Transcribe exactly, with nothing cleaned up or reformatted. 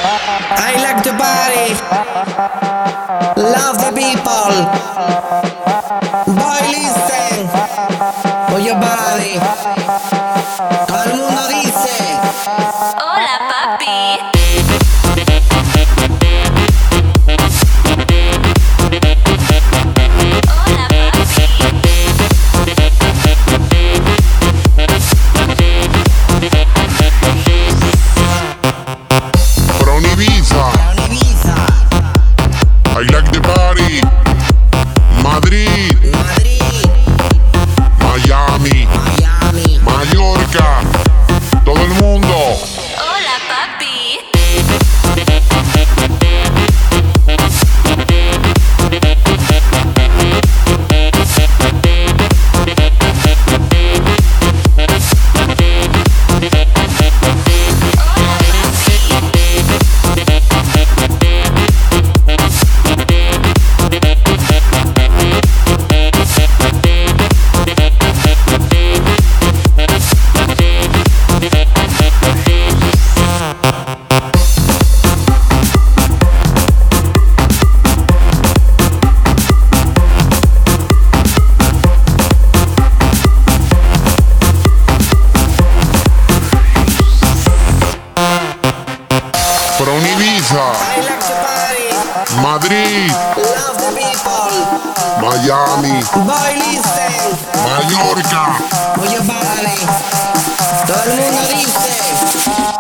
I like to party. Love the people. Boy, listen. For your body. Todo el mundo dice. Hola, papi. I like the party. Madrid, Madrid, Miami, Miami, Mallorca, todo el mundo. Hola, papi. From Ibiza, I like to party. Madrid, Love the people. Miami, Boy, listen. Mallorca. For your body. Todo el mundo dice.